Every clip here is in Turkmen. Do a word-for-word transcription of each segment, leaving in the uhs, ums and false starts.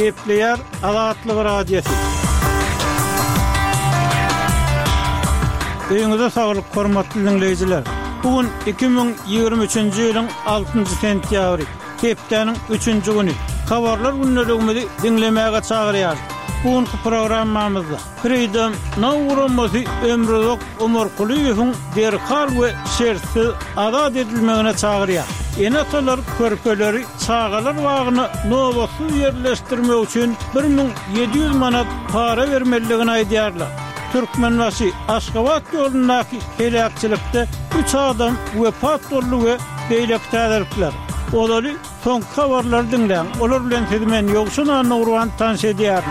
Kepler Azatlyk Radiosu. Öňüňizde saglyk, hormatly dinleýijiler. Bugün iki bin ýygrimi üçinji ýylyň altynjy sentýabry, Keplerniň üçinji güni. Habarlar günneligimizi dinlemäge çagyrýar. Bugünkü programmamyzda Freedom Nawuramyzy Ömrüzok Umar Kuliýewiň derhal we şertsiz azat edilmegine çagyrýar. Enatalar körpeleri çağalar wagtyny nowatsuz ýerleşdirmek üçin bir min ýedi ýüz manat para bermeligini aýdýarlar. Türkmenbaşy Aşgabat ýolundaky helakçylykda üç adam wepat boldy we beýlek täziripler. Olary soňky habarlar dinleň. Olar bilen sizmen ýokşuna nurwan tanış edýär.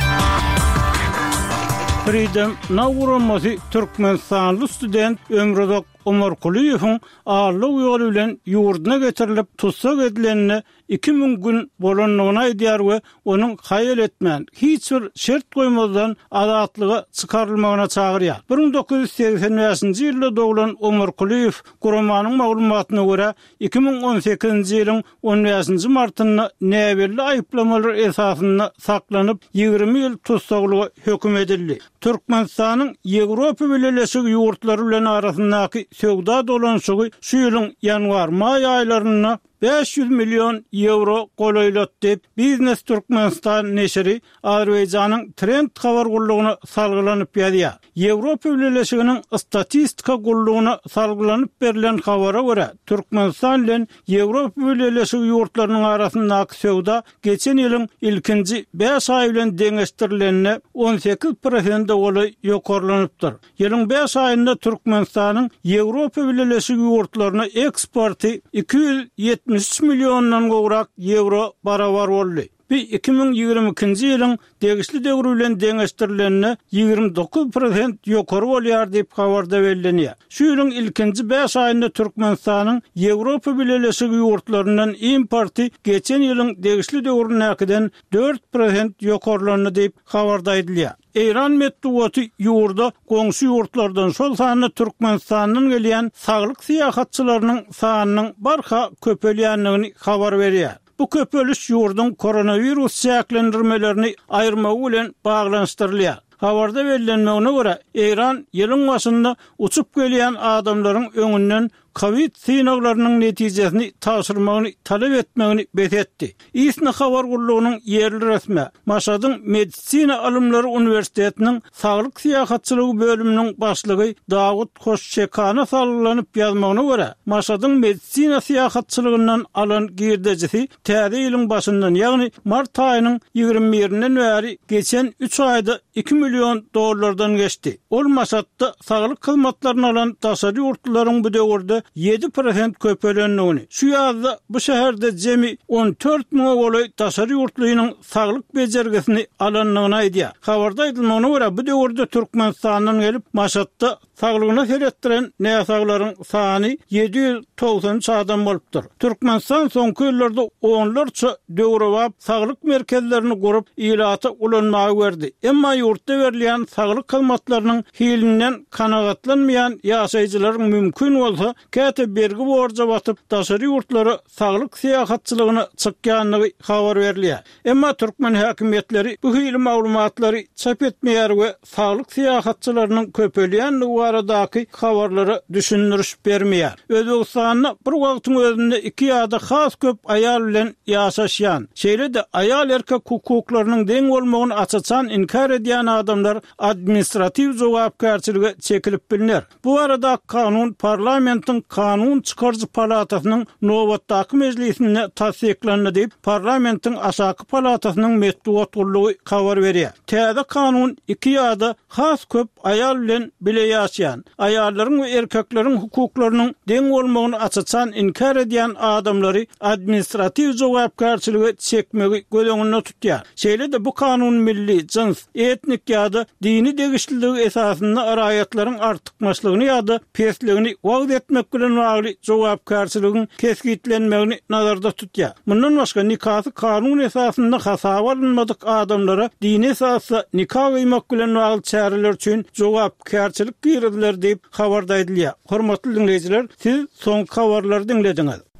Freedom Nawuramyzy Türkmenistanly student Ömrüzok Umar Kuliýewiň ağırlyk ýoly bilen ýurduna getirilip tutsak edilenine iki bin gün bolanlygyny aýdýar we onuň haýal etmän hiç bir şert goýmazdan azatlyga çykarylmagyna çagyrýar. bir bin dokuz ýüz seksen beşinji ýylda doglan Umar Kuliýew Guramanyň maglumatyna görä iki bin on sekizinji ýylyň on beşinji martyny näberli aýyplamalar esasynda saklanyp ýygrimi ýyl tutsaklyga höküm edildi. Türkmenistanyň Ýewropa Birleşik ýurtlary bilen arasyndaky söwda dolanşygy şu ýylyň ýanwar-may aýlaryna beş yüz milyon euro goýulat dep Business Türkmenistan neşri Azerbaýjanyň Trend habar gullugyna salgylanyp ýazýar. Ýewropa Birleşiginiň statistika gullugyna salgylanyp berilen habara görä Türkmenistan bilen Ýewropa Birleşigi ýurtlarynyň arasyndaky söwda geçen ýylyň ilkinji beş aý bilen deňeşdirilenine on sekiz prosent goly ýokarlanypdyr. Ýylyň beş aýynda Türkmenistanyň Ýewropa Birleşigi ýurtlaryna eksporty iki yüz ýetmiş üç milyondan gowrak euro barabar boldy. iki bin ýygrimi ikinji ýylyň degişli döwrü bilen deňeşdirilenine ýygrimi dokuz prosent ýokary bolýar diýip habarda berilýär. Şu ýylyň ilkinji beş aýynda Türkmenistanyň Ýewropa Birleşigi ýurtlaryndan importy geçen ýylyň degişli döwrünäkiden dört prosent ýokarlanyny diýip habarda aýdylýar. Eýran medeniýeti ýurda goňşy ýurtlardan şol sany Türkmenistanyň gelýän saglyk syýahatçylarynyň sanynyň barha köpelýänligini habar berýär. Bu köpeliş ýurdun koronavirus çäklendirmelerini aýyrmagy bilen baglanşdyrylýar. Habarda berilmegine görä, Eýran ýylyň başynda uçup gelýän adamlaryň öňünden Covid synaglarynyň netijesini taşyrmagyny talep etmegini betetdi. Isna habar gullugynyň ýerli resmi Maşadyň Medisina Alymlary Uniwersitetiniň saglyk syýahatçylygy bölüminiň başlygy Dawud Hoşçekana salgylanyp ýazmagyna görä, Maşadyň medisina syýahatçylygyndan alan girdejisi täze ýylyň başyndan, ýagny mart aýynyň ýygrimi birinden bäri geçen üç aýda iki milyon dollardan geçdi. Ol Maşatda saglyk hyzmatlaryny alan daşary ýurtlaryň bu döwürde yedi prosent köpelenligini. Şu ýazda bu şäherde jemi on dört ming goly daşary ýurtlarynyň saglyk bejergisini alanlygyny aýdýar. Habarda aýdylmagyna görä bu döwürde Türkmenistandan gelip Maşatda saglygyna seretdiren näsaglaryň sany yedi yüz doksan üç adam bolupdyr. Türkmenistan soňky ýyllarda onlarça döwrewap saglyk merkezlerini gurup ýylata ulanmagy berdi. Emma ýurtda berilýän saglyk hyzmatlarynyň hilinden kanagatlanmayan ýaşaýjylaryň mümkin bolsa käte bergi borja batyp daşary ýurtlary saglyk syýahatçylygyny çykýanlygy habar berilýär. Emma türkmen häkimetleri bu hili maglumatlary çap etmeýär we saglyk syýahatçylarynyň köpelýänligi baradaky habarlary düşündürüş bermeýär. Özbegistanyň bir wagtyň özünde iki ýa-da has köp aýal bilen ýaşaşýan, şeýle-de aýal erkek hukuklarynyň deň bolmagyny açaçan inkar edýän adamlar administrativ jogapkärçiligi çekilip bilinýär. Bu arada kanun parlamentiň Kanun Çykarjy Palatasynyň nowatdaky mejlisinde tasdiklandy diýip parlamentiň aşaky palatasynyň medeniýet gullugy habar berýär. Täze kanun iki ýa-da has köp aýal bilen bile ýaşaýan, aýallaryň we erkekleriň hukuklarynyň deň bolmagyny açaçan inkar edýän adamlary administrativ jogapkärçiligi çekmegi göleňinde tutýar. Şeýle-de bu kanun milli, jins, etnik ýa-da dini degişliligi esasynda araýatlaryň artykmaçlygyny ýa-da pesligini wagt etmek bilen bagly jogapkärçiligiň keskitlenmegini nazarda tutýar. Mundan başga nikah kanun esasynda hasaba alınmadyk adamlara dini esasda nikah gıymak bilen bagly çäreler üçin jogapkärçilik girdiler diýip habarda edilýär. Hormatly dinleýijiler, siz soňky habarlary dinlediňiz.